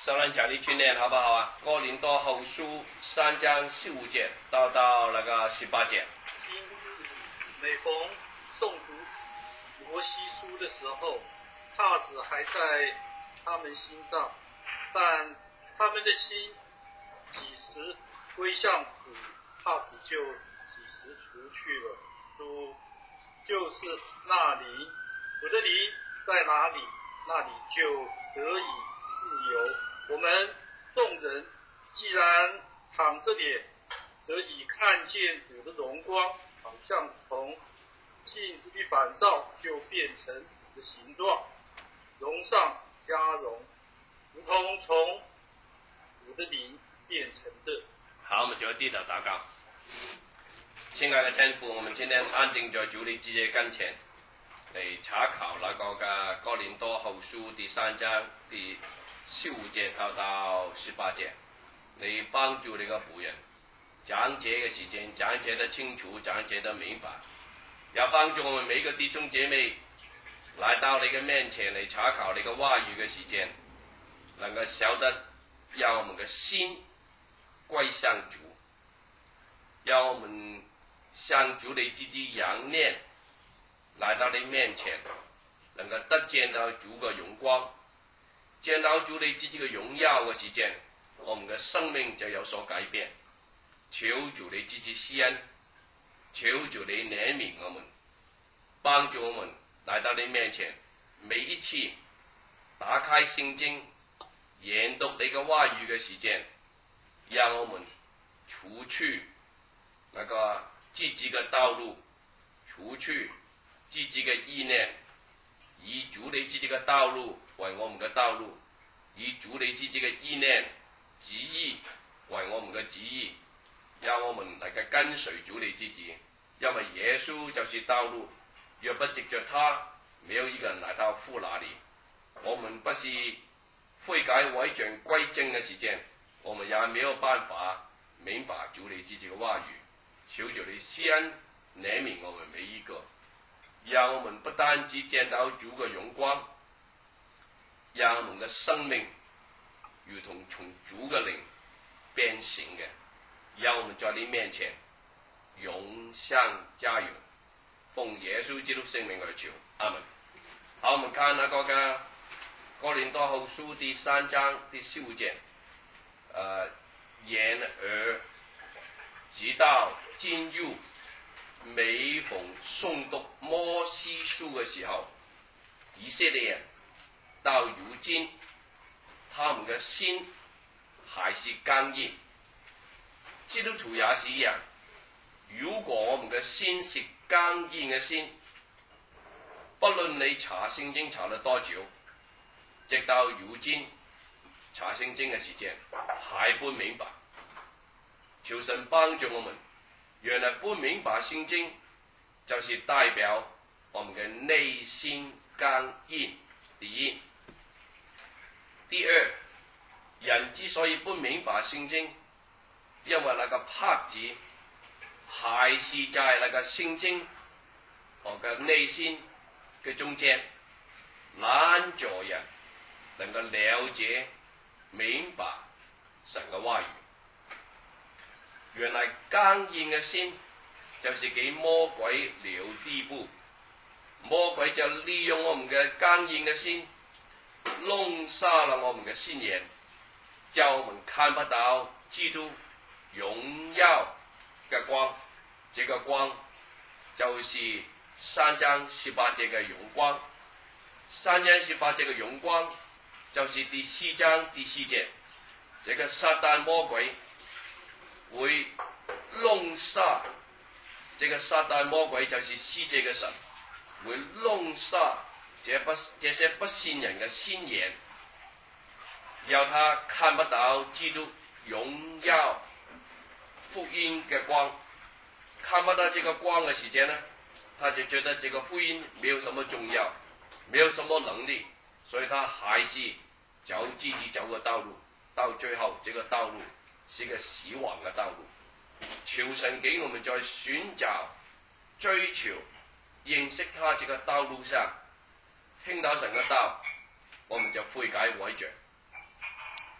上人讲的去念好不好啊？哥林多后书3章15节到那个18节。 每逢诵读摩西书的时候，帕子还在他们心上，但他们的心几时归向主，帕子就几时除去了。主就是那灵，我的灵在哪里，那里就得以自由。我们众人既然躺着脸，得以看见主的荣光，好像从镜子的反照，就变成主的形状，荣上加荣，如同从主的灵变成的。 好，我们就低头祷告。亲爱的天父，我们今天安定在主你自己跟前，嚟查考那個嘅哥林多後書第3章第15節到18節，你幫助你個僕人講解嘅時間講解得清楚，講解得明白，也幫助我們每個弟兄姐妹來到你嘅面前嚟查考你嘅話語嘅時間，能夠曉得讓我們嘅心歸向主，讓我們向主你自己仰念，來到你面前，能夠得見到主嘅榮光，見到主你自己嘅榮耀嘅時間，我們嘅生命就有所改變。求主你自己施恩，求主你憐憫我們，幫助我們來到你面前，每一次打開聖經，研讀你嘅話語嘅時間，讓我們除去那個自己嘅道路，除去自己嘅意念，以主你自己嘅道路為我們嘅道路，以主你自己嘅意念旨意為我們嘅旨意，讓我們能夠跟隨主你自己，因為耶穌就是道路，若不藉着他，沒有一個人來到父那裡。我們不是悔改違正歸正嘅時間，我們也沒有辦法明白主你自己嘅話語。求主你施恩憐憫我們每一個，讓我們不單止見到主嘅榮光，讓我們嘅生命如同從主嘅靈變成嘅，讓我們在你面前榮上加榮，奉耶穌基督聖名而求，阿門。好，我們看那個嘅哥林多後書第3章第15節，然而直到進入每逢誦讀摩西書嘅時候，以色列人到如今，他們嘅心還是剛硬。基督徒也是一樣，如果我們嘅心是剛硬嘅心，不論你查聖經查了多久，直到如今查聖經嘅時間還不明白，求神幫助我們。原來不明白聖經，就是代表我們嘅內心剛硬。第一，第二，人之所以不明白聖經，因為那個帕子還是在那個聖經我嘅內心嘅中間，攔阻人能夠了解明白神嘅話語。原來剛硬嘅心就是給魔鬼留地步，魔鬼就利用我們嘅剛硬嘅心，弄瞎了我們嘅心眼，叫我們看不到基督榮耀嘅光。這個光就是3章18節嘅榮光。3章18節嘅榮光就是第4章第4節，這個撒旦魔鬼會弄瞎，這個撒旦魔鬼就是世界嘅神，會弄瞎這些不信人嘅心眼，要他看不到基督榮耀福音嘅光，看不到這個光嘅時間呢，他就覺得這個福音沒有什麼重要，沒有什麼能力，所以他還是走自己走嘅道路，到最後這個道路是一個死亡嘅道路。求神給我們在尋找、追求、認識他這個道路上，聽到神嘅道，我們就悔改改正。一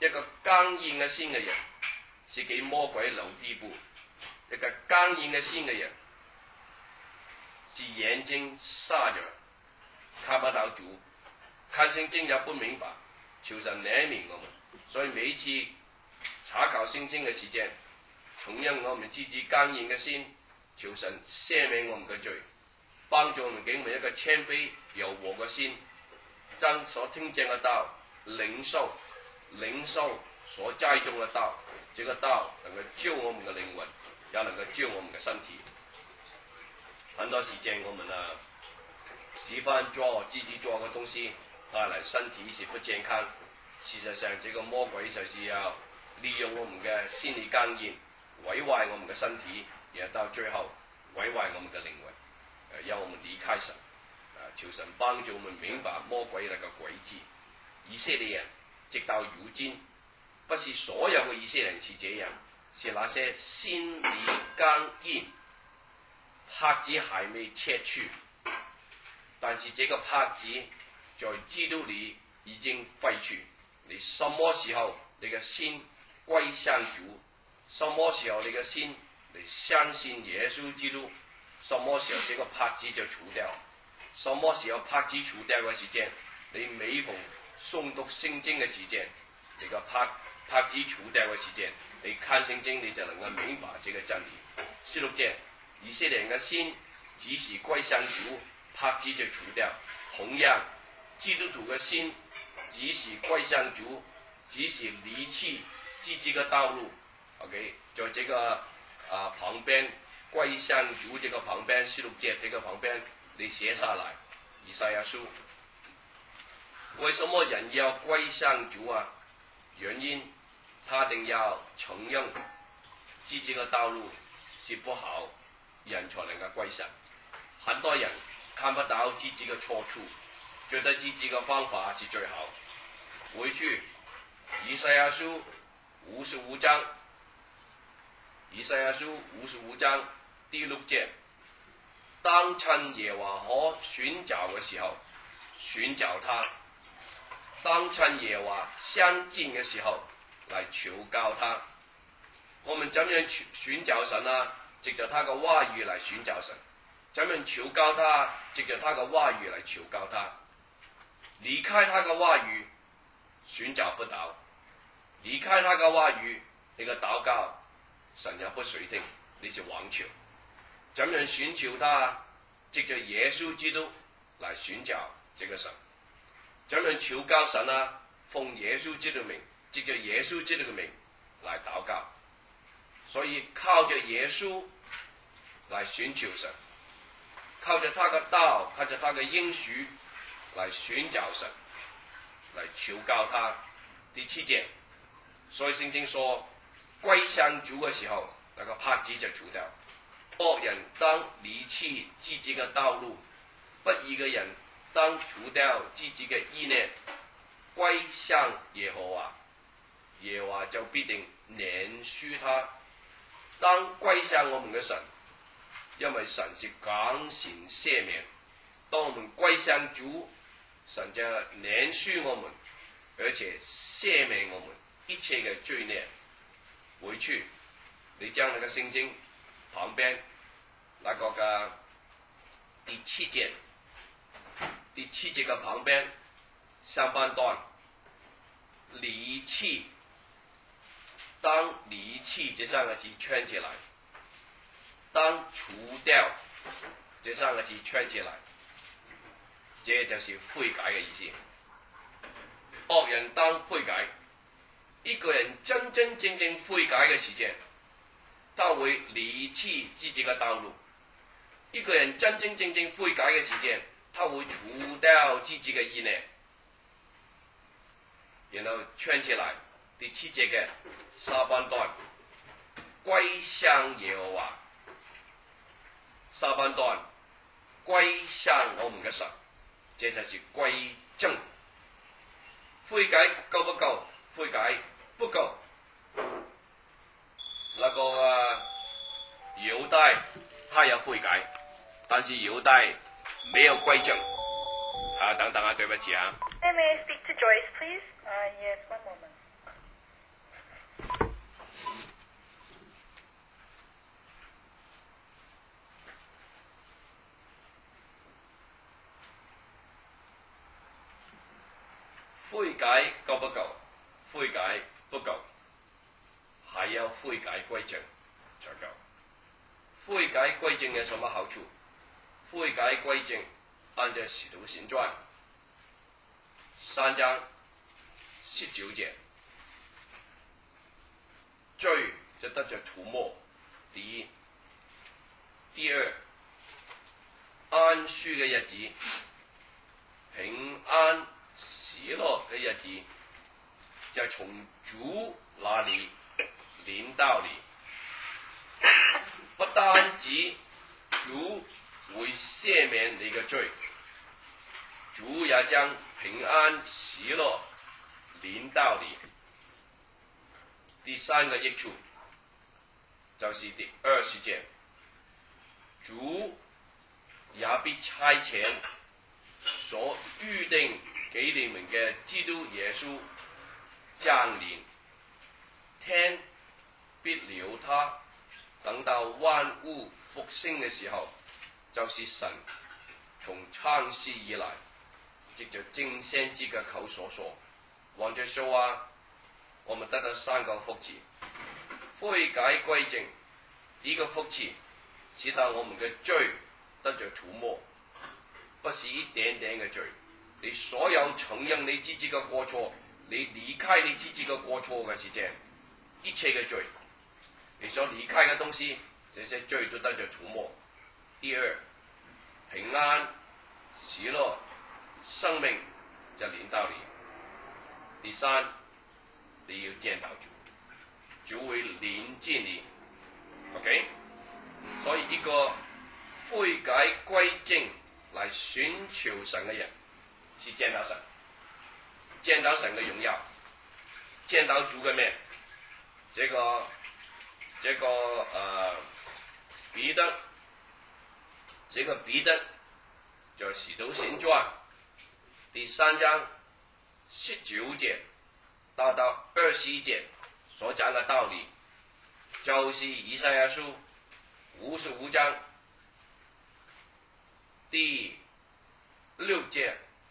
一個剛硬嘅心嘅人是給魔鬼留地步，一個剛硬嘅心嘅人是眼睛瞎咗，看不到主，看聖經也不明白，求神憐憫我們。所以每一次查考聖經嘅時間，同樣我們自己剛硬嘅心，求神赦免我們嘅罪，幫助我們給我們一個謙卑柔和嘅心，將所聽見嘅道領受所栽種嘅道，這個道能夠救我們嘅靈魂，也能夠救我們嘅身體。很多時間我們喜歡做自己做嘅東西，帶來身體是不健康。事實上，這個魔鬼就是要利用我們嘅心理剛硬，毀壞我們嘅身體，也到最後毀壞我們嘅靈魂，讓我們離開神。求神幫助我們明白魔鬼那個詭計。以色列人直到如今，不是所有嘅以色列人是這樣，是那些心理剛硬，帕子還未拆除，但是這個帕子在基督裏已經廢除。你什麼時候你嘅心歸向主，什麼時候你嘅心你相信耶穌基督，什麼時候這個帕子就除掉。什麼時候帕子除掉嘅時間，你每逢誦讀聖經嘅時間，你個帕子除掉嘅時間，你看聖經你就能夠明白這個真理。16節，以色列人嘅心只是歸向主，帕子就除掉。同樣，基督徒嘅心只是歸向主，只是離棄自己嘅道路。OK， 在這個旁邊歸向主這個旁邊，16節這個旁邊你寫下來，以賽亞書。為什麼人要歸向主啊？原因他一定要承認自己嘅道路是不好，人才能夠歸神。很多人看不到自己嘅錯處，覺得自己嘅方法是最好。回去以賽亞書55章，以賽亞書55章第6節，當趁耶和華可尋找嘅時候尋找他，當趁耶和華相近嘅時候嚟求告他。我們怎樣尋找神啊？藉着他嘅話語嚟尋找神。怎樣求告他？藉着他嘅話語嚟求告他。離開他嘅話語，尋找不到；離開他嘅話語，你嘅禱告神也不垂聽，你是妄求。怎樣尋求他？藉着耶穌基督嚟尋找這個神。怎樣求告神啊？奉耶穌基督的名，藉着耶穌基督嘅名嚟禱告。所以靠着耶穌嚟尋求神，靠着他嘅道，靠着他嘅應許嚟尋找神，嚟求告他。第7節，所以聖經說歸向主嘅時候，那個帕子就除掉。惡人當離棄自己嘅道路，不義嘅人當除掉自己嘅意念，歸向耶和華，耶和華就必定憐恤他。當歸向我們嘅神，因為神是廣行赦免。當我們歸向主，神就憐恤我們，而且赦免我們一切嘅罪孽。回去你將那個聖經旁邊那個嘅第7節，第7節嘅旁邊上半段離棄，當離棄這三個字圈起來，當除掉這三個字圈起來，這就是悔改嘅意思。惡人當悔改，一個人真真正正悔改嘅時間，他會離棄自己嘅道路。一個人真真正正悔改嘅時間，他會除掉自己嘅意念，然後圈起來第7節嘅下半段，歸向耶和華。下半段歸向我們嘅神，這就是歸正。悔改夠不夠？悔改不夠。那個猶大他有悔改，但是猶大沒有歸正。等等啊，對不起啊。 May I speak to Joyce, please? Yes, one moment. 改夠不夠？悔改不夠，還要悔改歸正才夠。悔改歸正有什麼好處？悔改歸正按照《使徒行傳》3章19節，罪就得着塗抹。第一，第二，安舒嘅日子，平安喜樂嘅日子，就從主那裡臨到你。不單止主會赦免你嘅罪，主也將平安喜樂臨到你。第三個益處就是第20節，主也必差遣所預定給你們嘅基督耶穌降臨，天必留他，等到萬物復興嘅時候，就是神從創世以來藉着眾先知嘅口所說。換句說話，我們得到3個福祉：悔改歸正，第一個福祉使到我們嘅罪得着塗抹，不是一點點嘅罪，你所有承認你自己嘅過錯，你離開你自己嘅過錯嘅時間，一切嘅罪，你所離開嘅東西，這些罪都得着塗抹。第二，平安喜樂生命就臨到你。第三，你要見到主，主會臨近你。OK， 所以一個悔改歸正來尋求神嘅人，是見到神，見到神嘅榮耀，見到主嘅面。這個彼得，這個彼得就使徒行傳第3章19節到21節所講嘅道理，就是以賽亞書55章第6節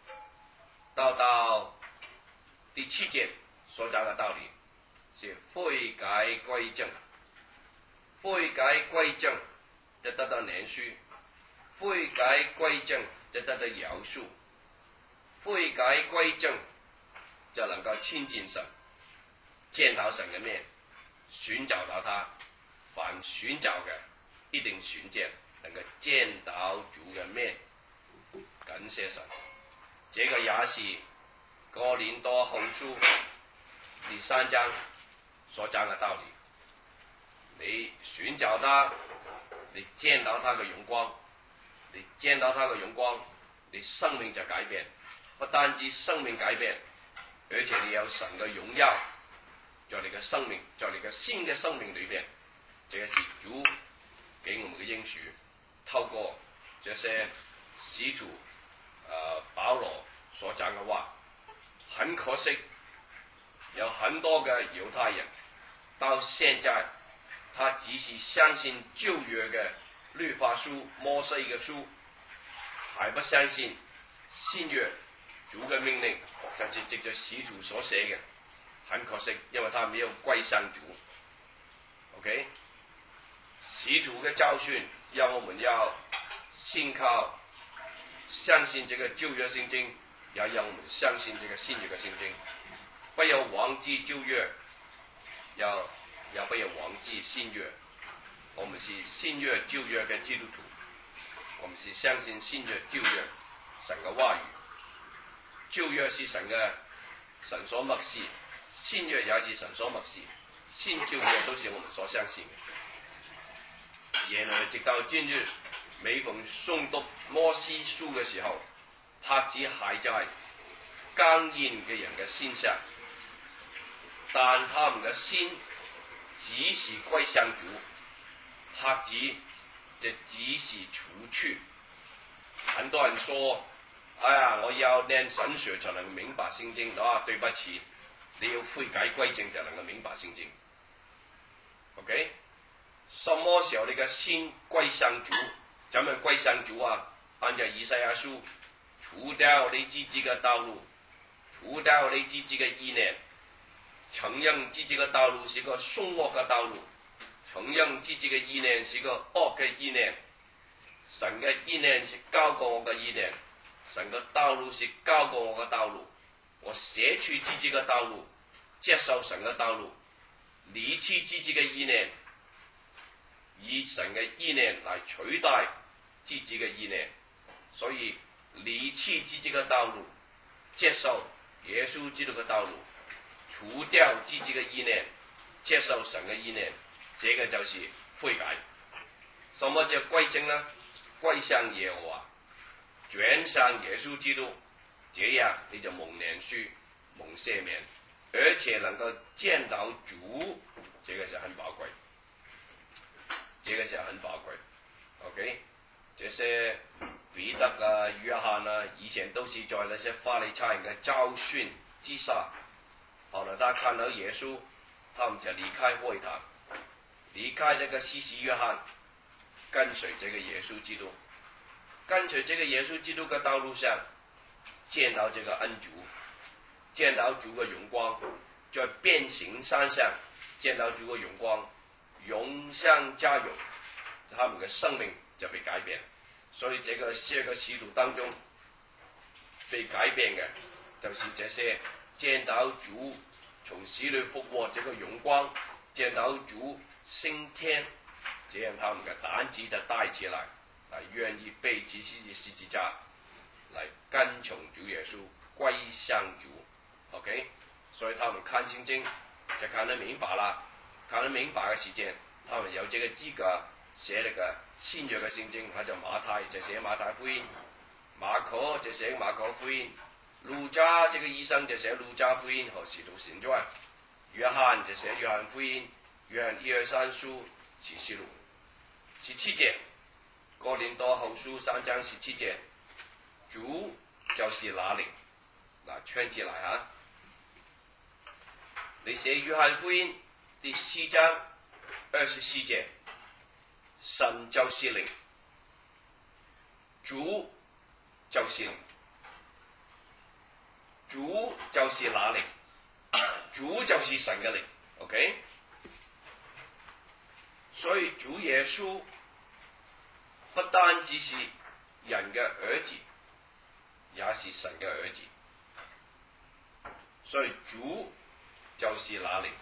到第7節所講嘅道理，是悔改歸正。悔改歸正就得到憐恤，悔改歸正就得到饒恕，悔改歸正就能夠親近神，見到神嘅面，尋找到他。凡尋找嘅一定尋見，能夠見到主嘅面。感謝神，這個也是哥林多後書第3章所講嘅道理。你尋找他，你見到他嘅榮光，你見到他嘅榮光，你生命就改變。不單止生命改變，而且你有神嘅榮耀在你嘅生命，在你嘅新嘅生命裏邊。這個是主給我們嘅應許，透過這些使徒保羅所講嘅話。很可惜，有很多嘅猶太人到現在，他只是相信舊約嘅律法書、摩西嘅書，還不相信新約主嘅命令，甚至藉着使徒所寫嘅。很可惜，因為他沒有歸向主。OK， 使徒嘅教訓讓我們要信靠、相信這個舊約聖經，也讓我們相信這個新約嘅聖經。不要忘記舊約，也不要忘記新約。我們是新約舊約嘅基督徒，我們是相信新約舊約神嘅話語。舊約是神所默示，新約也是神所默示，新舊約都是我們所相信嘅。原來直到今日，每逢誦讀摩西書嘅時候，帕子還在剛硬嘅人嘅心上，但他們嘅心只是歸向主，帕子就只是除去。很多人說：哎呀，我要念神學才能明白聖經。啊，對不起，你要悔改歸正就能夠明白聖經。OK， 什麼時候你嘅心歸向主？怎樣歸向主啊？按照以賽亞書，除掉你自己嘅道路， 除掉你自己嘅意念，承認自己嘅道路是個兇惡嘅道路，承認自己嘅意念是個惡嘅意念。神嘅意念是高過我嘅意念，神嘅道路是高過我嘅道路。我捨去自己嘅道路，接受神嘅道路，離棄自己嘅意念，以神嘅意念嚟取代自己嘅意念。所以離棄自己嘅道路，接受耶穌基督嘅道路，除掉自己嘅意念，接受神嘅意念，這個就是悔改。什麼叫歸正呢？歸向耶和華，轉向耶穌基督，這樣你就蒙憐恤、蒙赦免，而且能夠見到主，這個是很寶貴，這個是很寶貴。OK， 這些彼得啊、約翰啊，以前都是在那些法利賽人嘅教訓之下，後來他看到耶穌，他們就離開會談，離開這個施洗約翰，跟隨這個耶穌基督，跟隨這個耶穌基督嘅道路上，見到這個恩主，見到主嘅榮光，在變形山上見到主嘅榮光，榮上加榮，他們嘅生命就被改變。所以這個7個使徒當中被改變嘅，就是這些見到主從死裏復活這個榮光，見到主升天，這樣他們嘅膽子就大起來，願意背起自己十字架來跟從主耶穌，歸向主。OK， 所以他們看聖經就看得明白啦，看得明白嘅時間，他們有這個資格寫那個新約嘅聖經，他就馬太就寫馬太福音，馬可就寫馬可福音，路加這個醫生就寫路加福音和使徒行傳，約翰就寫約翰福音，約翰1、2、3書、啟示錄。17節，哥林多後書3章17節，主就是那靈，嗱串起來嚇。你寫約翰福音第4章24節，神就是靈，主就是靈，主就是那靈，主就是神嘅靈 ，OK？ 所以主耶穌不單只是人嘅兒子，也是神嘅兒子。所以主就是那靈，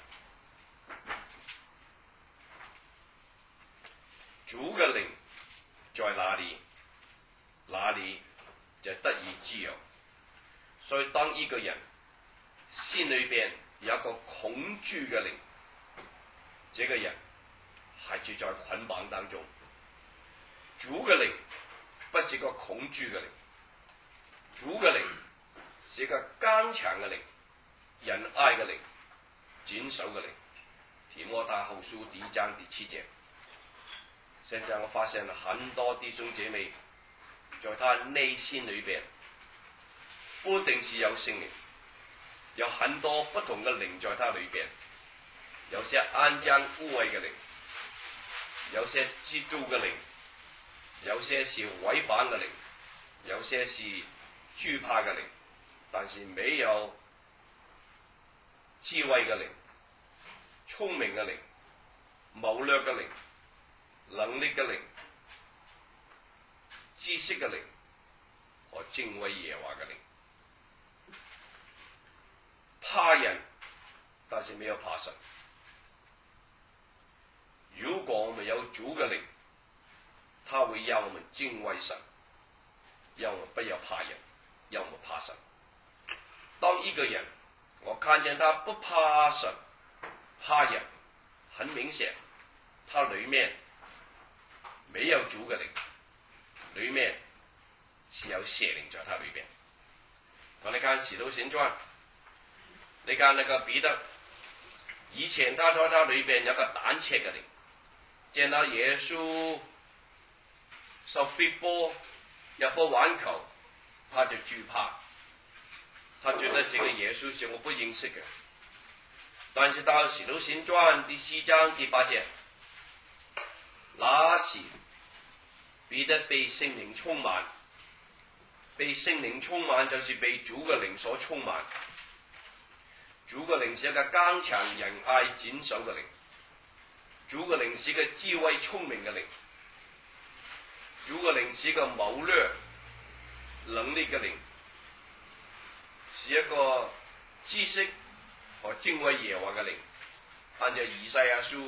主嘅靈在哪裡，哪裡就得以自由。所以當一個人心裏邊有一個恐懼嘅靈，這個人還是在捆綁當中。主嘅靈不是個恐懼嘅靈，主嘅靈是個剛強嘅靈，仁愛嘅靈，謹守嘅靈。提摩太後書第1章第7節。現在我發現很多弟兄姐妹在他內心裏邊不定是有聖靈，有很多不同嘅靈在他裏邊，有些安將污穢嘅靈，有些嫉妒嘅靈，有些是毀謗嘅靈，有些是懼怕嘅靈，但是沒有智慧嘅靈、聰明嘅靈、謀略嘅靈、能力嘅靈、知識嘅靈和敬畏耶和華嘅靈。怕人，但是沒有怕神。如果我們有主嘅靈，他會讓我們敬畏神，讓我們不要怕人，讓我們怕神。當一個人我看見他不怕神、怕人，很明顯，他裏面沒有主嘅靈，裏面是有邪靈在他裏邊。同你看《使徒行傳》，你看那個彼得，以前他在他裏邊有個膽怯嘅靈，見到耶穌受逼迫入個碗球，他就懼怕，他覺得這個耶穌是我不認識嘅。但是到《使徒行傳》第4章第8節，那時彼得被聖靈充滿，被聖靈充滿就是被主嘅靈所充滿。 主嘅靈是一個剛強仁愛謹守嘅靈，主嘅靈是一個智慧聰明嘅靈，主嘅靈是一個謀略能力嘅靈，是一個知識和敬畏耶和華嘅靈。按照以賽亞書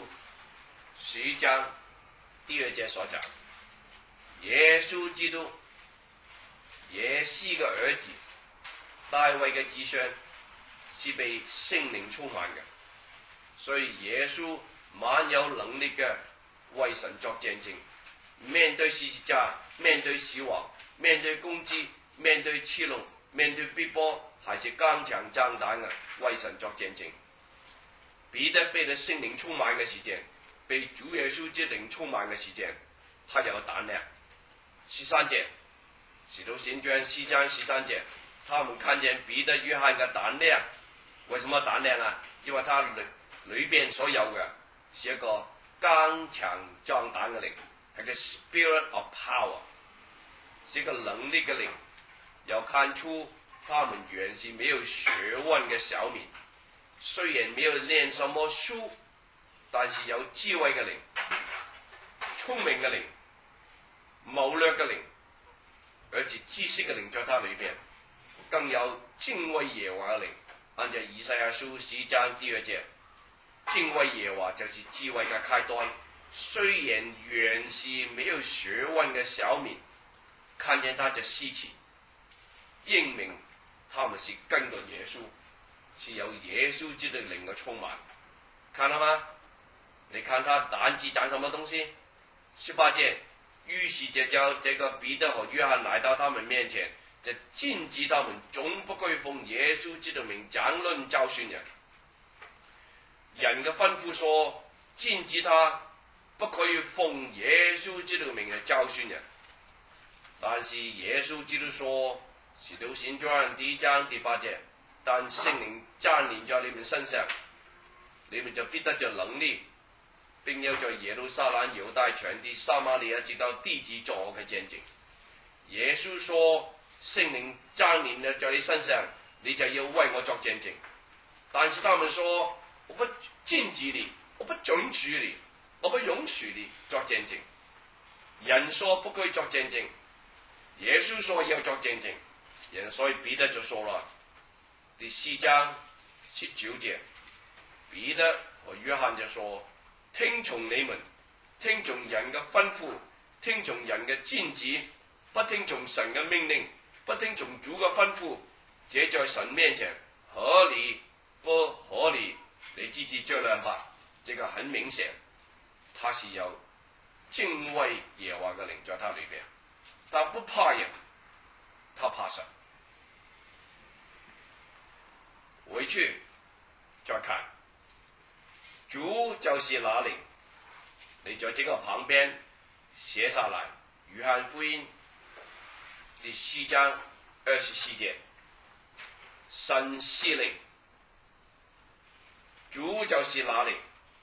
11章第2節所講，耶穌基督，耶西嘅兒子，大衛嘅子孫，是被聖靈充滿嘅，所以耶穌蠻有能力嘅為神作見證，面對十字架，面對死亡，面對攻擊，面對欺凌，面對逼迫，還是剛強壯膽嘅為神作見證。彼得被聖靈充滿嘅時間，被主耶穌之靈充滿嘅時間，他有膽量。13節，使徒行傳4章13節，他們看見彼得、約翰嘅膽量。為什麼膽量啊？因為他裏邊所有嘅是一個剛強壯膽嘅靈，係個 spirit of power， 是一個能力嘅靈。又看出他們原是沒有學問嘅小民，雖然沒有念什麼書，但是有智慧嘅靈、聰明嘅靈、謀略嘅靈，而且知識嘅靈在他裏邊，更有敬畏耶和華嘅靈。按照以賽亞書11章第2節，敬畏耶和華就是智慧嘅開端。雖然原是沒有學問嘅小民，看見他就稀奇，認明他們是跟着耶穌，是有耶穌基督靈嘅充滿。看到嗎？你看他膽子長什麼東西？18節，於是就叫這個彼得和約翰來到他們面前，就禁止他們總不可以奉耶穌基督名講論教訓人。人嘅吩咐說禁止他不可以奉耶穌基督名嚟教訓人，但是耶穌基督說，使徒行傳第1章第8節，但聖靈降臨在你們身上，你們就必得着能力，並要在耶路撒冷、猶大全地、撒瑪利亞直到地極作我嘅見證。耶穌說聖靈降臨了在你身上，你就要為我作見證。但是他們說，我不禁止你，我不准許你，我不容許你作見證。人說不可以作見證，耶穌說要作見證。人所以彼得就說了，第4章19節，彼得和約翰就說，聽從你們，聽從人嘅吩咐，聽從人嘅禁止，不聽從神嘅命令，不聽從主嘅吩咐，這在神面前合理不合理？你自己這兩吧，這個很明顯，他是有敬畏耶和華嘅靈在他裏邊，他不怕人，他怕神。回去再看，主就是那靈，你在這個旁邊寫下來，約翰福音第4章24節，神是靈，主就是那靈，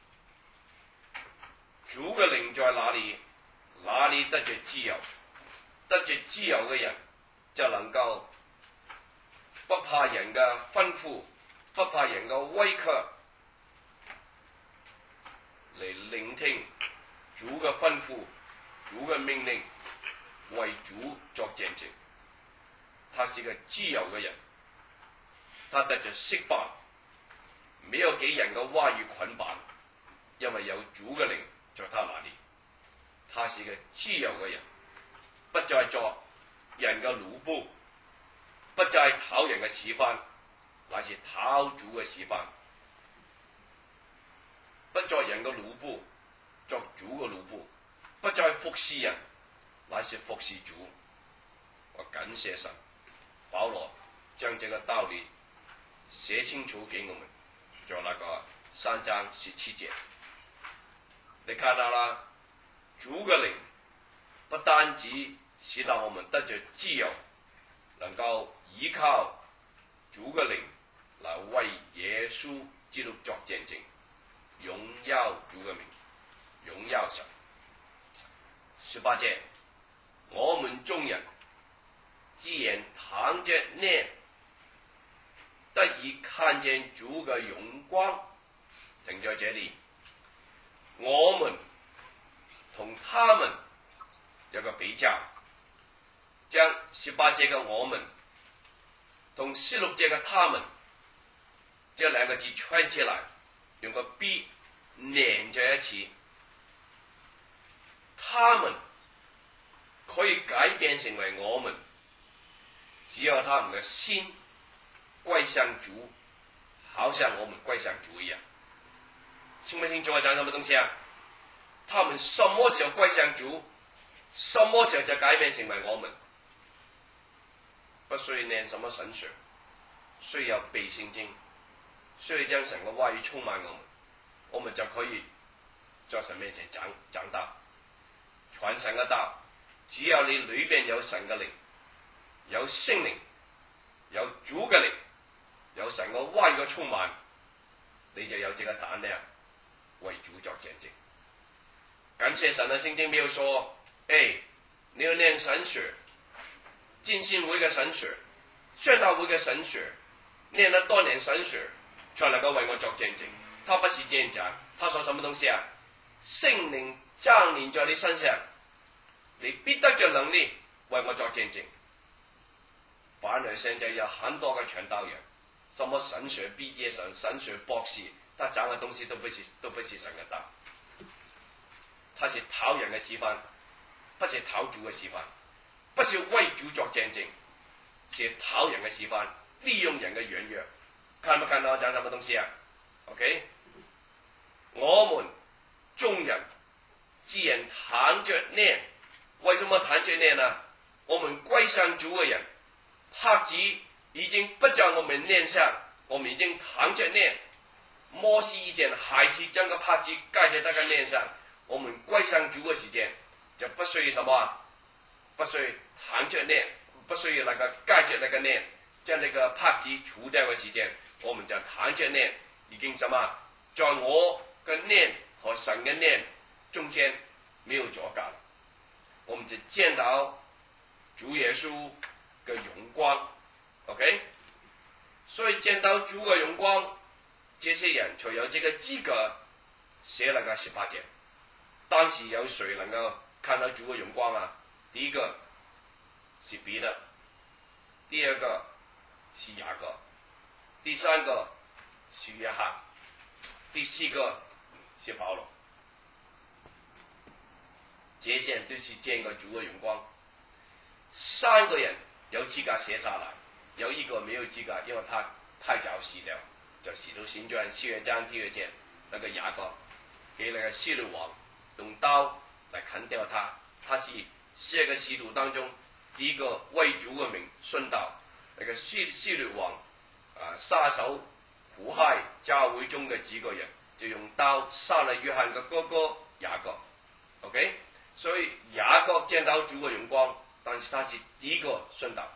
主嘅靈在哪裏，哪裏得着自由，得着自由嘅人就能夠不怕人嘅吩咐，不怕人嘅威嚇，嚟聆聽主嘅吩咐，主嘅命令，為主作見證。他是個自由嘅人，他得着釋放，沒有給人嘅話語捆綁，因為有主嘅靈在他那裏。他是個自由嘅人，不再作人嘅奴僕，不再討人嘅使喚，乃是討主嘅使喚。不作人嘅奴僕，作主嘅奴僕，不再服侍人，乃是服侍主。我感謝神，保羅將這個道理寫清楚給我們，在那個3章17節，你看到啦，主嘅靈不單止使到我們得着自由，能夠依靠主嘅靈來為耶穌基督作見證，榮耀主嘅名，榮耀神。18節，我們眾人既然躺着念得以看见主嘅榮光。停在這裡，我們同他們有個比較，將18節嘅我們同16節嘅他們這兩個字串起來，用個 B 連在一起。他們可以改變成為我們，只要他們嘅心歸向主，好像我們歸向主一樣。清不清楚我講什麼東西啊？他們什麼時候歸向主，什麼時候就改變成為我們。不需要念什麼神學，需要背聖經，需要將神嘅話語充滿我們就可以在神面前長大，傳神嘅道。只要你裏邊有神嘅靈，有聖靈，有主嘅靈，有神嘅話語嘅充滿，你就有這個膽量為主作見證。感謝神的聖經沒有說，你要念神學，浸信會嘅神學，宣道會嘅神學，念了多年神學，才能夠為我作見證。他不是這樣講，他說什麼東西啊？聖靈降臨在你身上，你必得着能力為我作見證。反而現在有很多嘅傳道人，什麼神學畢業生、神學博士，他講嘅東西都不是神嘅道，他是討人嘅示範，不是討主嘅示範，不是為主作見證，是討人嘅示範，利用人嘅軟弱。看不看到我講什麼東西啊 ？OK， 我們眾人既然談着念，為什麼談着念呢？我們歸向主嘅人，帕子已經不在我們臉上，我們已經談着念。摩西以前還是將個帕子蓋在他嘅臉上，我們歸向主嘅時間就不需要什麼，不需要談着念，不需要那個蓋着那個念，將那個帕子除掉嘅時間，我們就談着念，已經什麼，在我嘅念和神嘅念中間沒有阻隔，我們就見到主耶穌嘅榮光 ，OK， 所以見到主嘅榮光，這些人才有這個資格寫那個18節。當時有誰能夠看到主嘅榮光啊？第一個是彼得，第二個是雅各，第三個是約翰，第四個是保羅。這些人都是見過主嘅榮光。3個人有資格寫下來，有一個沒有資格，因為他太早死了，就《使徒行傳》7章第2節，那個雅各給那個希律王用刀來砍掉他，他是7個使徒當中第一個為主嘅名殉道。那個希律王殺手苦害教會中嘅幾個人，就用刀殺了約翰嘅哥哥雅各。OK， 所以雅各見到主嘅榮光，但是他是第一個殉道。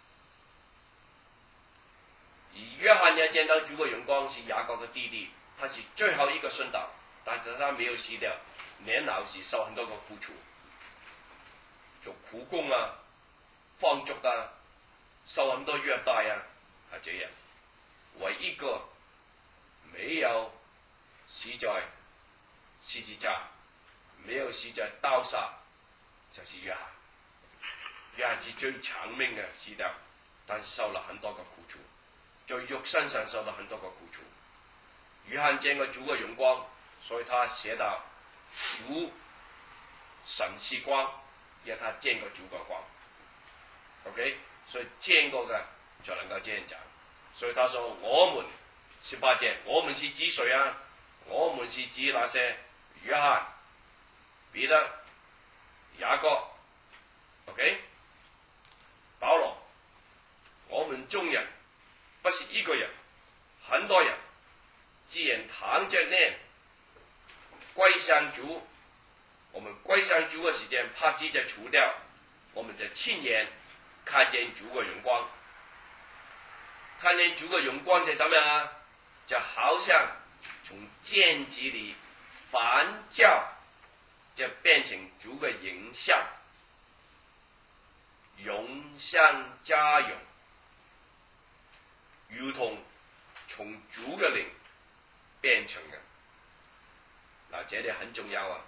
而約翰也見到主嘅榮光，是雅各嘅弟弟，他是最後一個殉道，但是他沒有死掉，年老時受很多個苦楚，做苦工啊、放逐啊，受很多虐待啊，係這樣。唯一一個沒有死在十字架，沒有死在刀下，就是約翰。約翰是最長命嘅死掉，但是受了很多個苦楚，在肉身上受了很多個苦楚。約翰見過主嘅榮光，所以他寫到主神是光，因為他見過主嘅光。OK， 所以見過嘅就能夠這樣講。所以他說我們18節，我們是指誰啊？我們是指那些約翰、彼得、雅各 ，OK， 保羅。我們眾人不是一個人，很多人，既然談着念歸向主，我們歸向主嘅時間，帕子就除掉，我們就親眼看見主嘅榮光。看見主嘅榮光就怎麼樣啊？就好像從鏡子裏反照，就變成主嘅形象，榮上加榮。 如同從主嘅靈變成嘅。嗱，這裡很重要啊！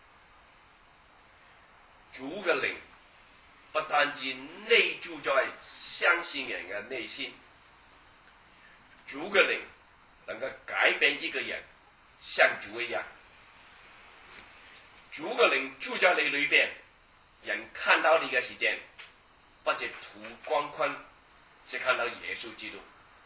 主嘅靈不單止內住在相信人嘅內心，主嘅靈能夠改變一個人像主一樣。主嘅靈住在你裏邊，人看到你嘅時間，不是圖光坤，是看到耶穌基督。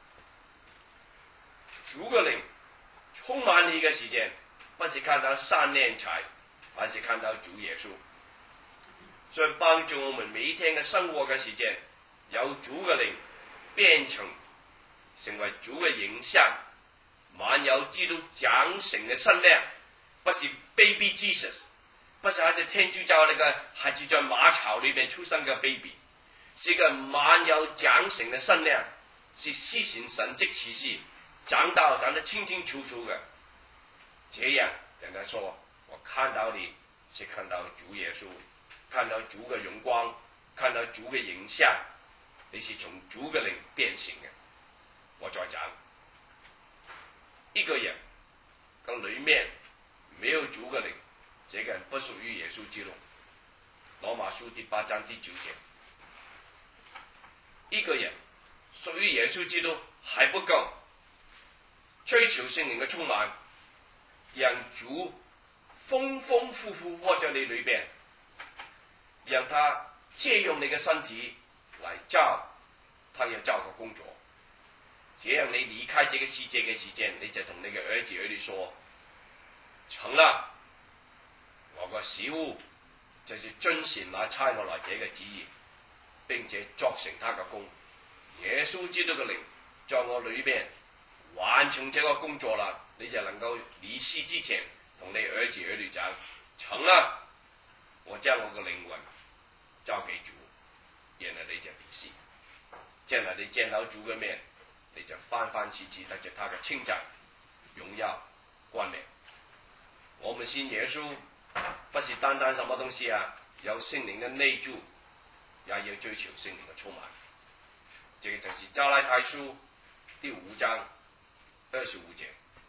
主嘅靈充滿你嘅時間，不是看到3年財，而是看到主耶穌。所以幫助我們每一天嘅生活嘅時間，有主嘅靈變成為主嘅形象，滿有基督長成嘅身量，不是 baby Jesus， 不是好似天主教那個孩子在馬槽裏面出生嘅 baby， 是個滿有長成嘅身量，是施行神蹟奇事，長得清清楚楚嘅。這樣人家說，我看到你是看到主耶穌，看到主嘅榮光，看到主嘅形象，你是從主嘅靈變成嘅。我再講，一個人嘅裏面沒有主嘅靈，這個人不屬於耶穌基督。羅馬書第8章第9節，一個人屬於耶穌基督還不夠，追求聖靈嘅充滿，讓主豐豐富富活在你裏邊，讓他借用你嘅身體來造他要造嘅工作。這樣你離開這個世界嘅時間，你就同你嘅兒子兒女說，成了，我個小屋就是遵循那差我來這個旨意，並且作成他嘅工。耶穌基督嘅靈在我裏邊完成這個工作啦，你就能夠離世之前同你兒子兒女講，成了，我將我嘅靈魂交給主，然後你就離世。將來你見到主嘅面，你就歡歡喜喜得着他嘅稱讚、榮耀、冠冕。我們信耶穌，不是單單什麼東西啊，有聖靈嘅內住，也要追求聖靈嘅充滿。這個就是加拉太書第5章25節。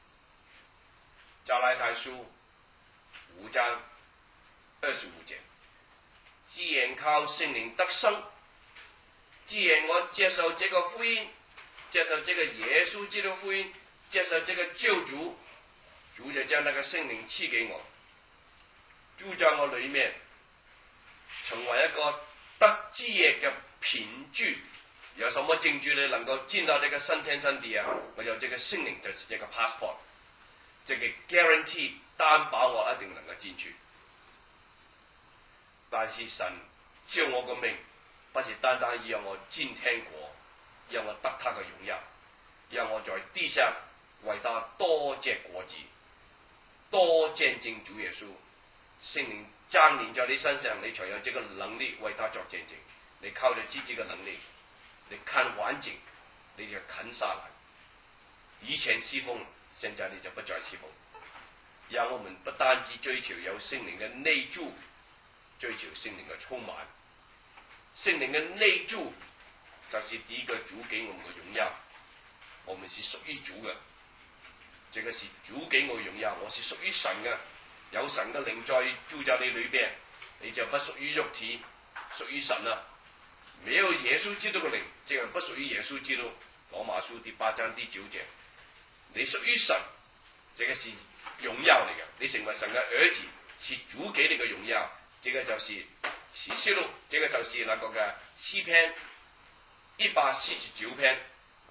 加拉太書5章25節，既然靠聖靈得生，既然我接受這個福音，接受這個耶穌基督福音，接受這個救主，主就將那個聖靈賜給我，住在我裏面，成為一個得之業嘅憑據。有什麼證據你能夠進到這個新天新地啊？我有這個聖靈，就是這個 passport， 這個 guarantee 擔保我一定能夠進去。但是神召我個命，不是單單讓我進天國，讓我得他嘅榮耀，讓我在地上為他多結果子，多見證主耶穌。聖靈降臨在你身上，你才有這個能力為他作見證。你靠着自己嘅能力，你看環境，你就啃下來。以前侍奉，現在你就不再侍奉。讓我們不單止追求有聖靈嘅內住，追求聖靈嘅充滿。聖靈嘅內住就是第一個主給我們嘅榮耀，我們是屬於主嘅。這個是主給我榮耀，我是屬於神嘅。有神嘅靈在住在你裏邊，你就不屬於肉體，屬於神啊！沒有耶穌基督嘅靈，這個不屬於耶穌基督。羅馬書第8章第9節，你屬於神，這個是榮耀嚟嘅。你成為神嘅兒子，是主給你嘅榮耀。這個就是啟示錄，這個就是那個嘅詩篇149篇，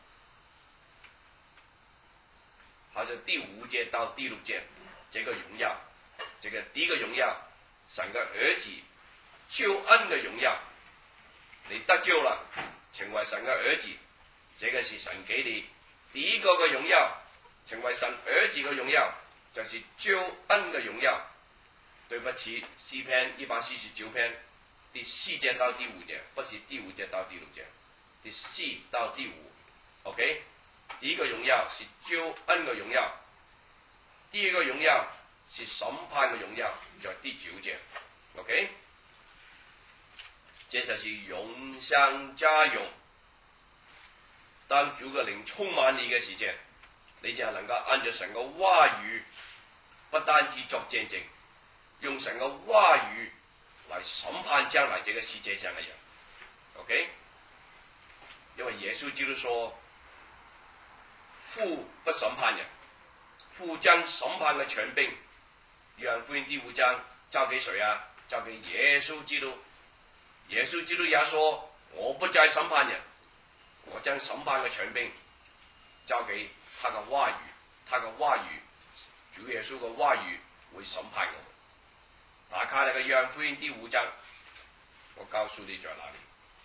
好像第5節到第6節，這個榮耀，這個第一個榮耀，神嘅兒子救恩嘅榮耀。你得救了，成為神嘅兒子，這個是神給你第一個嘅榮耀，成為神兒子嘅榮耀，就是救恩嘅榮耀。對不起，詩篇149篇第4節到第5節，不是第5節到第6節，第4到第5。OK， 第一個榮耀是救恩嘅榮耀，第二個榮耀是審判嘅榮耀，在第9節。OK。這就是榮上加榮。 當主嘅靈充滿你嘅時間，你就能夠按照神嘅話語，不單止作見證，用神嘅話語嚟審判將來這個世界上嘅人。OK？ 因為耶穌基督說，父不審判人，父將審判嘅權柄，約翰福音第5章交給誰啊？交給耶穌基督。耶穌基督也說，我不再審判人，我將審判嘅權柄交給他嘅話語，他嘅話語，主耶穌嘅話語會審判我們。打開那個約翰福音第5章，我告訴你在哪裏。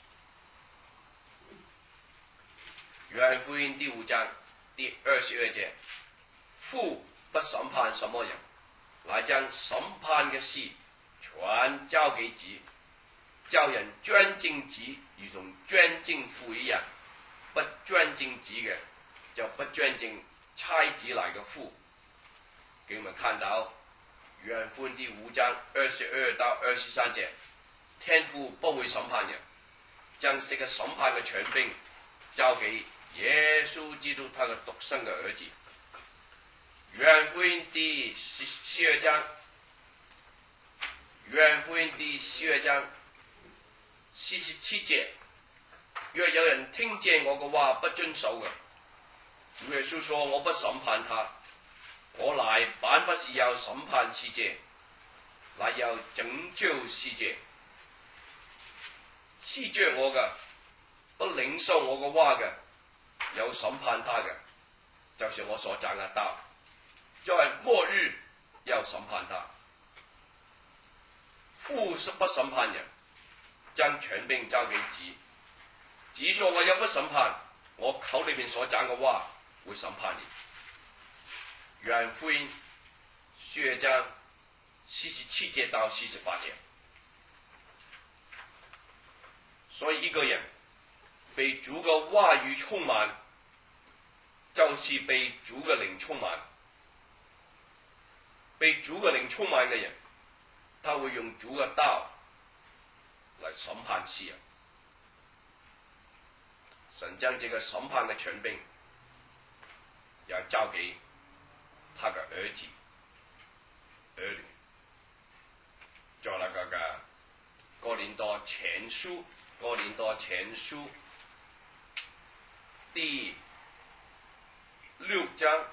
約翰福音第5章第22節，父不審判什麼人，乃將審判嘅事全交給子，叫人尊敬子，如同尊敬父一樣。不尊敬子嘅，就不尊敬差子來嘅父。給我們看到約翰福音第5章22到23節，天父不會審判人，將這個審判嘅權柄交給耶穌基督他嘅獨生嘅兒子。約翰福音第12章，約翰福音第12章47節，若有人聽見我嘅話不遵守嘅，主耶穌說，我不審判他，我來本不是要審判世界，乃要拯救世界。黐着我嘅，不領受我嘅話嘅，有審判他嘅，就是我所講嘅道，在末日要審判他。父是不審判人，將權柄交給子，子說我又不審判，我口裏面所講嘅話會審判你。約翰福音12章47節到48節。所以一個人被主嘅話語充滿，就是被主嘅靈充滿。被主嘅靈充滿嘅人，他會用主嘅道來審判世人。神將這個審判嘅權柄也交給他嘅兒子兒女。在那個哥林多前書第6章，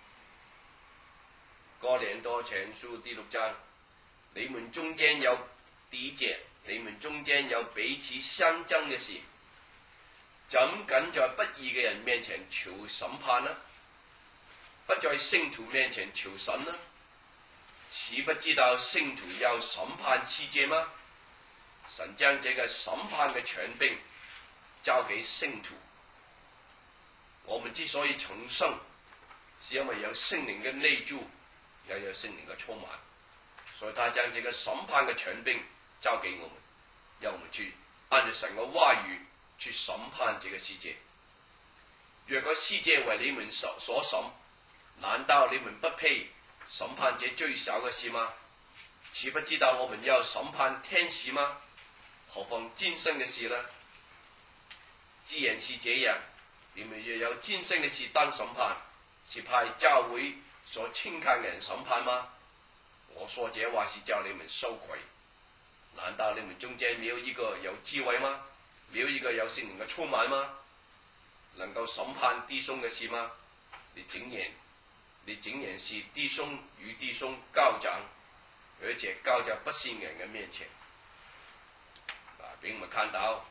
哥林多前書第6章，你們中間有敵擋，你們中間有彼此相爭嘅事，怎敢在不義嘅人面前求審判呢？不在聖徒面前求神呢？豈不知道聖徒要審判世界嗎？神將這個審判嘅權柄交給聖徒。我們之所以重生，是因為有聖靈嘅內住，又有聖靈嘅充滿，所以他將這個審判嘅權柄交給我們，讓我們去按照神嘅話語去審判這個世界。若個世界為你們所審，難道你們不配審判這最小嘅事嗎？豈不知道我們要審判天使嗎？何況今生嘅事呢？既然是這樣，你們若有今生嘅事當審判，是派教會所輕看嘅人審判嗎？我說這話是叫你們羞愧。難道你們中間沒有一個有智慧嗎？沒有一個有聖靈嘅充滿嗎？能夠審判弟兄嘅事嗎？你竟然是弟兄與弟兄交戰，而且交在不信人嘅面前。俾我們看到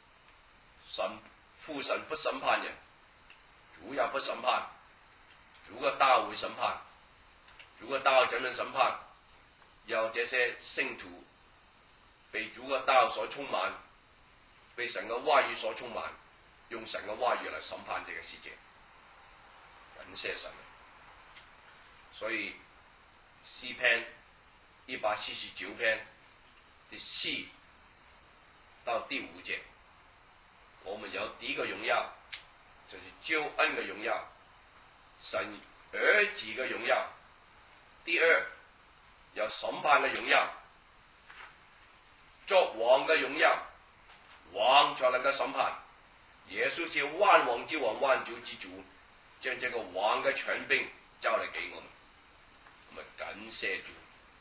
父神不審判人，主也不審判，主嘅道會審判。主嘅道怎樣審判？要這些聖徒被主嘅道所充滿，被神嘅話語所充滿，用神嘅話語嚟審判這個世界。感謝神。所以詩篇149篇第4到第5節，我們有第一個榮耀，就是救恩嘅榮耀，神兒子嘅榮耀；第二有審判嘅榮耀，作王嘅榮耀，王才能夠審判， 耶穌是萬王之王、萬主之主，將這個王嘅權柄交嚟給我們，我們感謝主。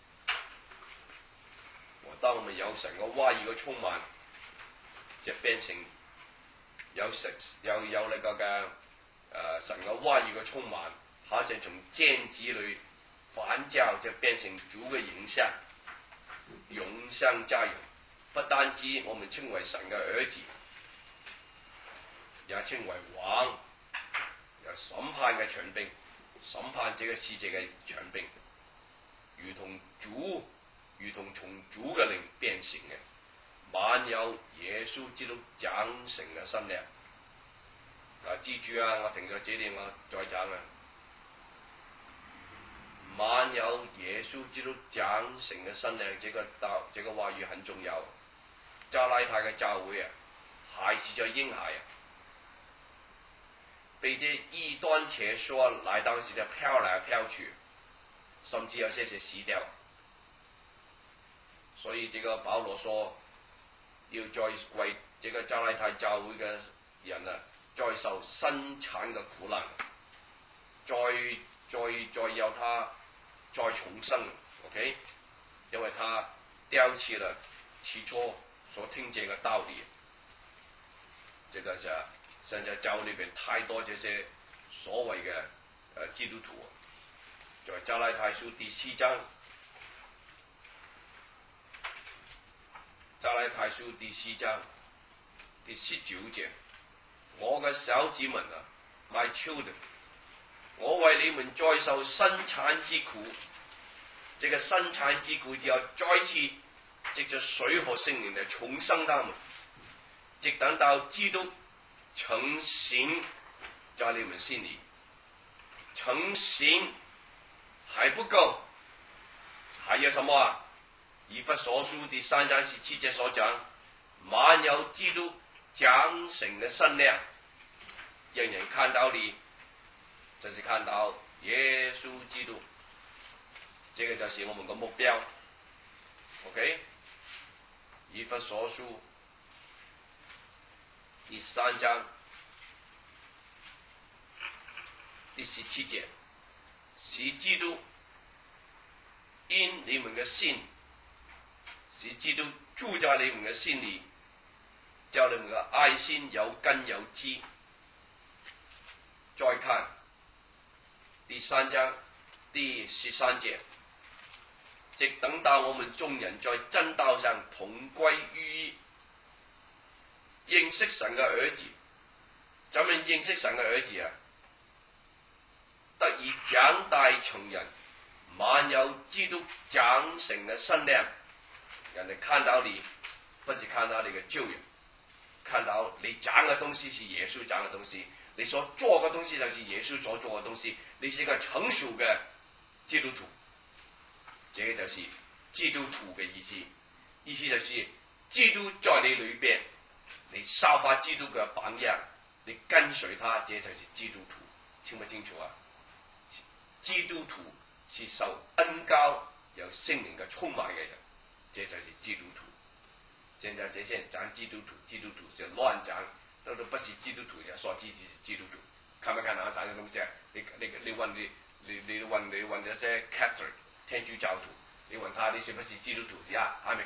當我們有神嘅話語嘅充滿，就變成有那個嘅神嘅話語嘅充滿，好像從鏡子裏反照，就變成主嘅影像，榮上加榮。不單止我們稱為神嘅兒子，也稱為王，有審判嘅權柄，審判這個世界嘅權柄，如同從主嘅靈變成嘅，滿有耶穌基督長成嘅身量。記住啊，我停咗這裏，我再講啊。滿有耶穌基督長成嘅身量，這個話語很重要。加拉太嘅教會啊，還是在嬰孩啊，被這異端邪說來當時就飄來飄去，甚至有些死掉。所以這個保羅說，要再為這個加拉太教會嘅人啊，再受生產嘅苦難，再要他再重生 ，OK？ 因為他丟棄了起初所聽見嘅道理。這個是現在教會裏邊太多這些所謂嘅基督徒，在加拉太書第4章。加拉太書第4章第19節，我嘅小子們啊 ，My children， 我為你們再受生產之苦，這個生產之苦就要再次藉着水和聖靈嚟重生他們，直等到基督成形在你們心裏。成形還不夠，還有什麼啊？以弗所書第3章17節所講，滿有基督長成嘅身量，讓人看到你，就是看到耶穌基督，這個就是我們嘅目標。OK， 以弗所書第3章第17節，使基督因你們嘅信，使基督住在你們嘅心裏，叫你們嘅愛心有根有基。再看第3章第13節，直等到我們眾人在真道上同歸於一，認識神嘅兒子。怎麼認識神嘅兒子啊？得以長大成人，滿有基督長成嘅身量。人哋看到你，不是看到你嘅舊人，看到你長嘅東西是耶穌長嘅東西，你所做嘅東西就是耶穌所做嘅東西，你是一個成熟嘅基督徒。這個就是基督徒嘅意思，意思就是基督在你裏邊，你效法基督嘅榜樣，你跟隨他，這就是基督徒。清不清楚啊？基督徒是受恩膏有聖靈嘅充滿嘅人，這就是基督徒。現在這些人講基督徒是亂講，都不是基督徒，也說自己是基督徒。看沒看到講嘅東西啊？你問這些 Catholic 天主教徒，你問他你是不是基督徒呀？I'm a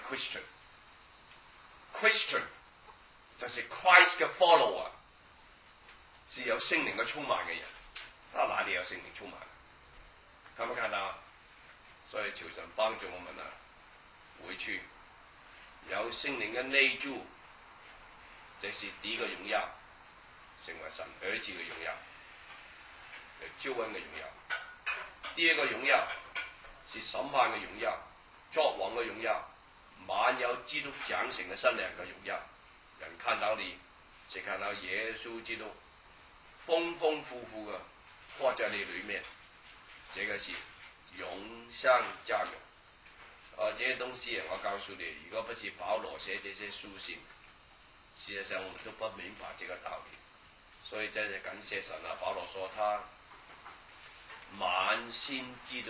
Christian。Christian 就是 Christ 嘅 follower， 是有聖靈嘅充滿嘅人。他哪裏有聖靈充滿？看沒看到？所以求神幫助我們啊，回去有聖靈嘅內住，這是第一個榮耀，成為神兒子嘅榮耀，有救恩嘅榮耀。第二個榮耀是審判嘅榮耀，作王嘅榮耀，滿有基督長成嘅身量嘅榮耀。人看到你，是看到耶穌基督豐豐富富嘅活在你裏面，這個是榮上加榮。這些東西我告訴你，如果不是保羅寫這些書信，事實上我們都不明白這個道理。所以真係感謝神啊！保羅說他滿心知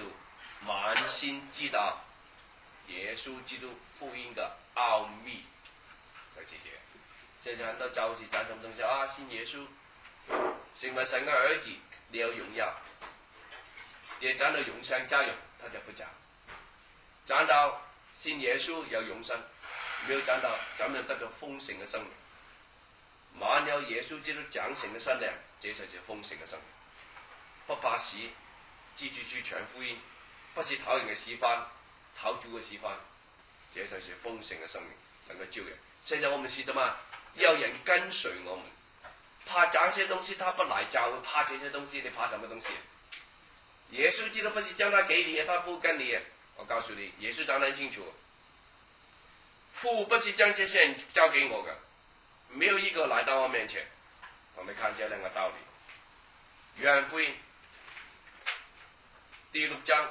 道耶穌基督福音的奧秘，就係這。 现在很多教士讲什么东西啊？信耶稣，成为神的儿子，你有荣耀。也讲到永生家用，他就不讲。讲到信耶稣有永生，没有讲到怎樣得到豐盛嘅生命。滿有耶穌基督長成嘅身量，這才是豐盛嘅生命。不怕死，記住傳福音，不是討人嘅使翻，討主嘅使翻，這才是豐盛嘅生命，能夠招人。現在我們是什麼？要人跟隨我們，怕這些東西他不來教，怕這些東西，你怕什麼東西？耶穌基督不是將他給你，他不跟你。我告訴你，耶穌講得很清楚，父不是將這些人交給我的，沒有一個來到我面前。我們看這兩個道理。約翰福音第6章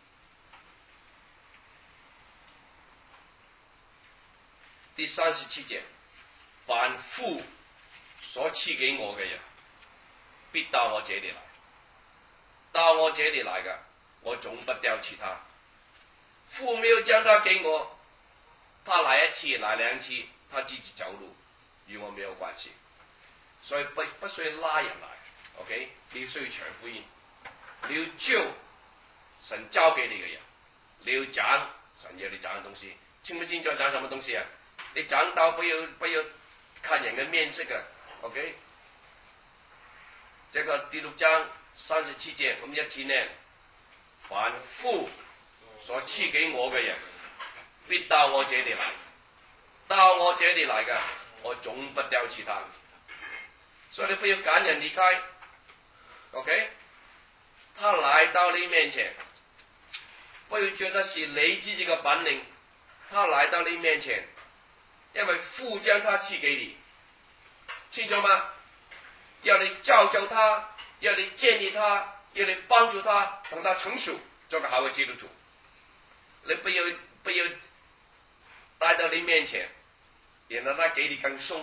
第37節，凡父所賜給我嘅人，必到我這裡來。到我這裡來的，我總不丟棄他。父沒有將他給我，他來一次來兩次，他自己走路，與我沒有關係。所以不需要拉人來 ，OK？ 你需要傳福音，你要招神交給你嘅人，你要講神要你講嘅東西，清不清楚講什麼東西啊？你講到不要看人嘅面色嘅 ，OK？ 這個第6章37節，我們一起念：凡父所賜給我嘅人，必到我這裡來；到我這裡來嘅，我總不丟棄他。所以你不要趕人離開 ，OK？ 他來到你面前，不要覺得是你自己嘅本領，他來到你面前，因為父將他賜給你，清楚嗎？要你造就他，要你建立他，要你幫助他，等他成熟，做個好嘅基督徒。你不要帶到你面前，然後他給你更鬆，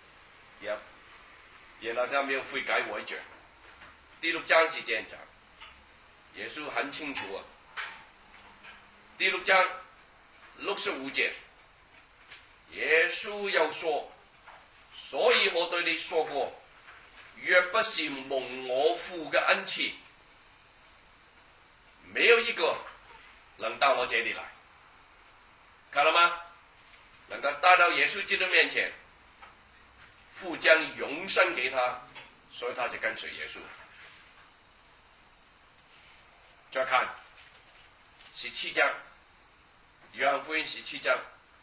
然後他沒有悔改回轉。第6章是這樣講，耶穌很清楚啊。第6章65節，耶穌又說：所以我對你說過，若不是蒙我父嘅恩賜，沒有一個能到我這裡來。看了嗎？能夠帶到耶穌基督面前，父將永生給他，所以他就跟隨耶穌。再看17章，約翰福音17章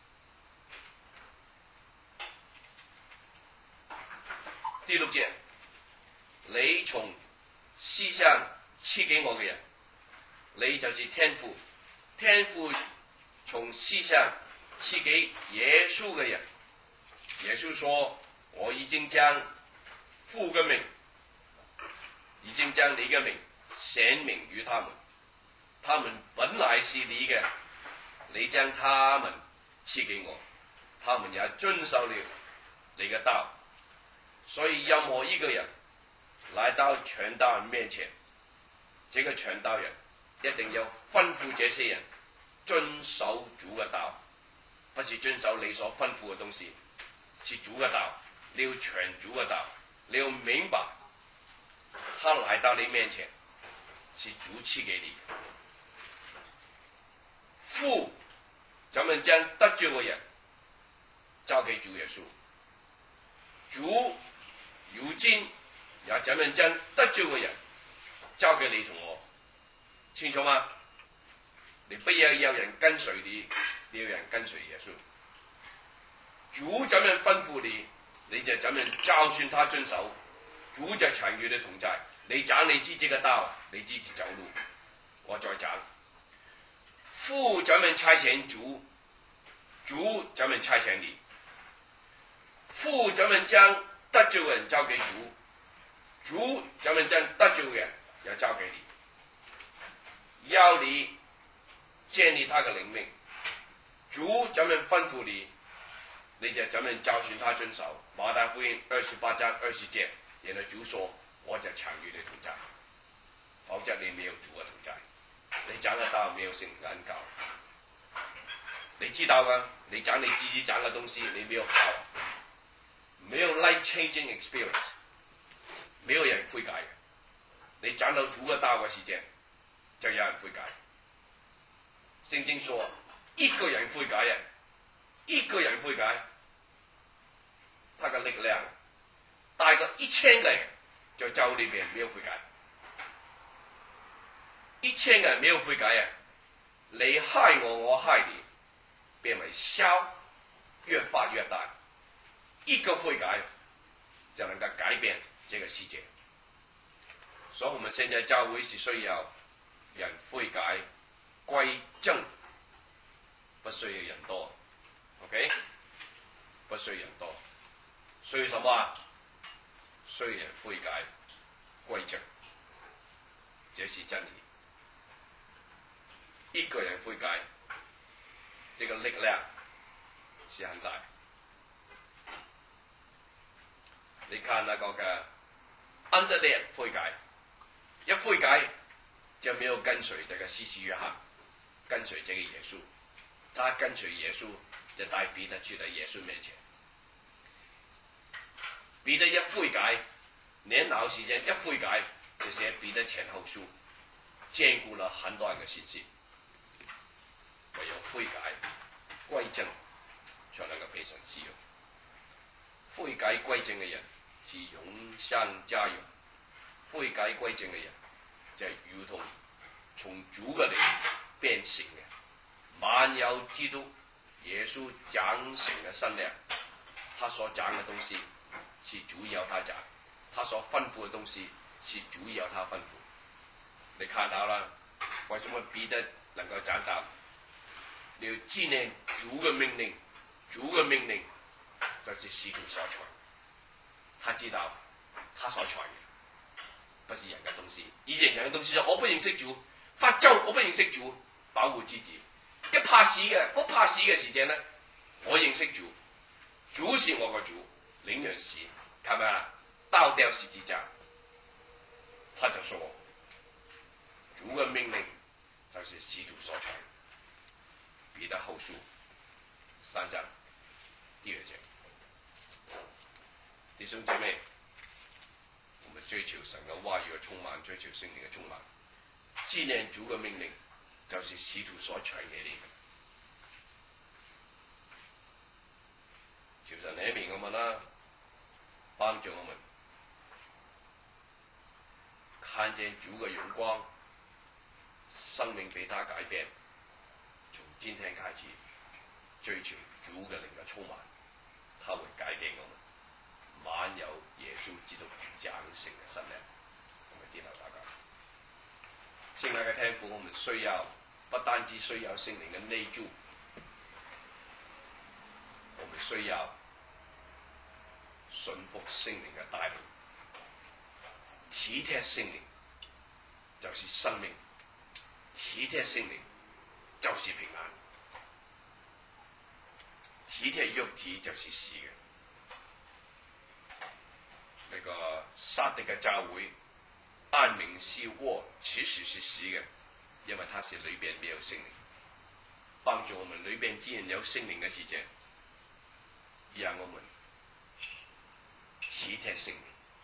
第6節，你從世上賜給我嘅人，你就是天父，天父從世上賜給耶穌嘅人。耶穌說：我已經將父嘅名，已經將你嘅名顯明於他們，他們本來是你嘅，你將他們賜給我，他們也遵守了你嘅道。所以任何一個人來到傳道人面前，這個傳道人一定要吩咐這些人遵守主嘅道，不是遵守你所吩咐嘅東西，是主嘅道。你要傳主嘅道，你要明白，他來到你面前，是主賜給你。父怎麼將得救嘅人交給主耶穌？主如今也怎麼將得救嘅人交給你同我？清楚嗎？你不要有人跟隨你，你要人跟隨耶穌。主怎麼吩咐你，你就怎麼教訓他遵守。主就常與你同在。你講你自己嘅道，你自己走路。我再講，父怎麼差遣主，主怎麼差遣你。父怎麼將得救人交給主，主怎麼將得救人也交給你。要你建立他嘅靈命，主怎麼吩咐你，你就怎麼教訓他遵守。馬太福音28章20節，然後主說：我就常與你同在，否則你沒有主嘅同在。你講得到沒有聖靈恩膏，你知道㗎？你講你自己講嘅東西，你沒有跑， 沒有 life-changing experience， 沒有人悔改嘅。你講到主嘅道嘅時間，就有人悔改。聖經說，一個人悔改啊，一個人悔改，他嘅力量大過1000個人在教會裏邊沒有悔改。1000個人沒有悔改啊，你害我，我害你，變為燒，越發越大。一個悔改就能夠改變這個世界。所以我們現在教會是需要人悔改歸正，不需要人多 ，OK？ 不需要人多，需要什麼啊？需要人悔改歸正，這是真理。一個人悔改，這個力量是很大。你看那個嘅安德烈悔改，一悔改就沒有跟隨這個施洗約翰，跟隨這個耶穌。他跟隨耶穌，就帶彼得去到耶穌面前。彼得一悔改，年老時間一悔改，就寫彼得前後書，兼顧了很多人嘅信息。唯有悔改歸正，才能夠被神使用。悔改歸正嘅人是永生家園，悔改歸正嘅人就係如同從主嘅靈變成嘅，滿有基督耶穌長成嘅身量。他所講嘅東西是主要他講，他所吩咐嘅東西是主要他吩咐。你看到啦，為什麼彼得能夠講到？你要紀念主嘅命令，主嘅命令就是使徒所傳。他知道他所傳嘅不是人嘅東西，以前人嘅東西就我不認識主，發咒我不認識主，保護自己。一怕死嘅，不怕死嘅時間呢，我認識主，主是我個主，領人死，係咪啊？倒掉十字架，他就說主嘅命令就是使徒所傳。彼得後書3章第2節，弟兄姐妹，我們追求神嘅話語嘅充滿，追求聖靈嘅充滿，紀念主嘅命令，就是使徒所傳給你嘅。求神憐憫我們啦，幫助我們看見主嘅榮光，生命被他改變。從今天開始，追求主嘅靈嘅充滿，他會改變我們，滿有耶穌基督長成嘅身量。我們點頭禱告。親愛嘅天父，我們需要不單止需要聖靈嘅內住，我們需要順服聖靈嘅帶領，體貼聖靈就是生命，體貼聖靈就是平安，體貼肉體就是死嘅。那個撒狄嘅教會安明希沃其實是死嘅，因為它是裏邊沒有聖靈。幫助我們裏邊既然有聖靈嘅時間，讓我們體貼聖靈，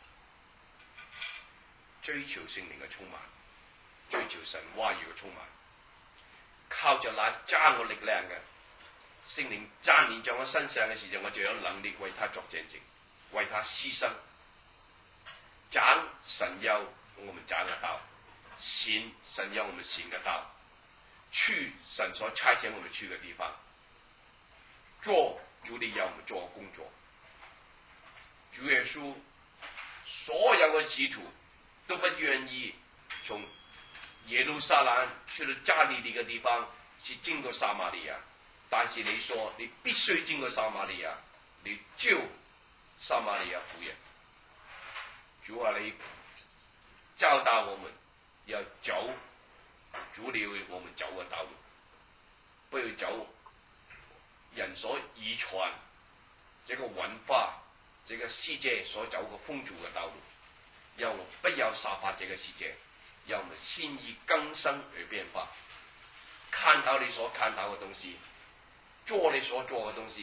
追求聖靈嘅充滿，追求神話語嘅充滿。靠着那加我力量嘅聖靈沾連在我身上嘅時候，我就有能力為他作見證，為他犧牲。講神要我們講嘅道，行神要我們行嘅道，去神所差遣我們去嘅地方，做主你要我們做嘅工作。主耶穌所有嘅使徒都不願意從耶路撒冷去到加利利嘅地方，是經過撒瑪利亞，但是你說你必須經過撒瑪利亞，你救撒瑪利亞婦人。主啊，你教導我們要走主你為我們走嘅道路，不要走人所遺傳這個文化、這個世界所走嘅風俗嘅道路，要我不要效法這個世界。讓我們心意更新而變化，看到你所看到嘅東西，做你所做嘅東西，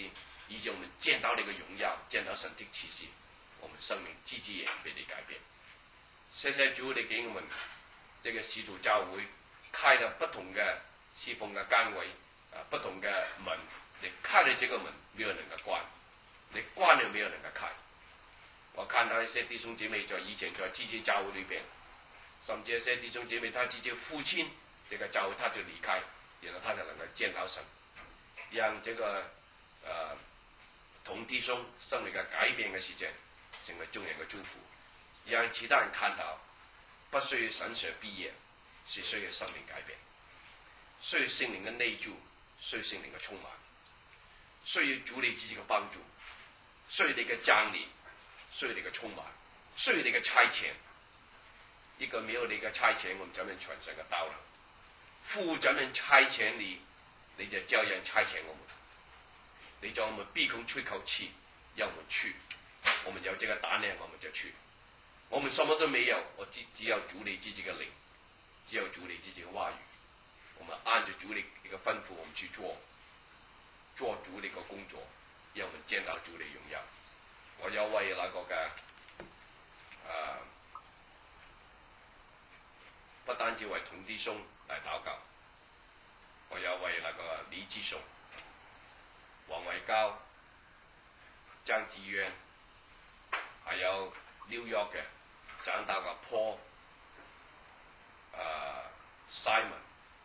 以及我們見到你嘅榮耀，見到神的啟示，我們生命自然被你改變。謝謝主，你給我們這個使徒教會開了不同嘅侍奉嘅崗位，不同嘅門，你開了這個門，沒有人能夠關，你關了沒有人能夠開。我看到一些弟兄姐妹在以前在基督教會裏邊，甚至一些弟兄姐妹他直接父親這個教會他就離開，然後他就能夠見到神，讓這個同弟兄生命嘅改變嘅事情成為眾人嘅祝福，讓其他人看到不需要神學畢業，是需要生命改變，需要聖靈嘅內住，需要聖靈嘅充滿，需要主你自己嘅幫助，需要你嘅降臨，需要你嘅充滿，需要你嘅差遣。一個沒有你嘅差遣，我們怎樣傳神嘅道呢？父怎樣差遣你，你就照樣差遣我們。你叫我們閉口吹口氣，讓我們去。我們有這個膽量，我們就去。我們什麼都沒有，只有主你自己嘅靈，只有主你自己嘅話語。我們按着主你一個吩咐，我們去做主你個工作，讓我們見到主你榮耀。我要為那個嘅不單止為同弟兄嚟禱告，我要為那個李志雄、黃偉高、張志遠，還有紐約嘅長大嘅 Paul、Simon、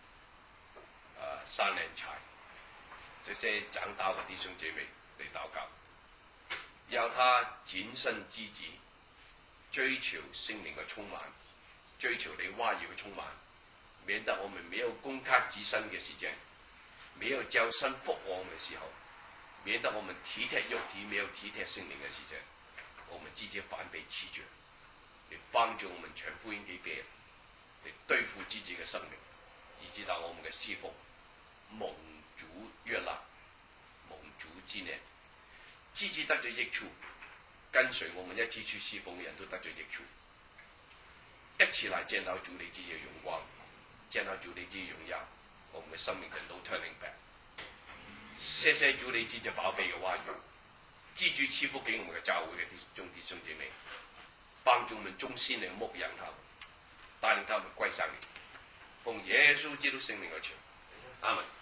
三連財，這些長大嘅弟兄姐妹嚟禱告，讓他謹慎自己，追求聖靈嘅充滿，追求你話語嘅充滿，免得我們沒有攻克自身嘅時間，沒有叫身復我們嘅時候，免得我們體貼肉體，沒有體貼聖靈嘅時間，我們直接反被棄絕。你幫助我們傳福音給別人，你對付自己嘅生命，以至到我們嘅侍奉蒙主悅納，蒙主紀念，自己得咗益處，跟隨我們一起去侍奉嘅人都得咗益處。一起來見到主你自己嘅榮光，見到主你自己榮耀，我們嘅生命就 no turning back。謝謝主你自己寶貝嘅話語，自主賜福給我們嘅教會嘅眾弟兄姐妹，幫助我們忠心嚟牧養他們，帶領他們歸向你，奉耶穌基督聖名而求，阿門。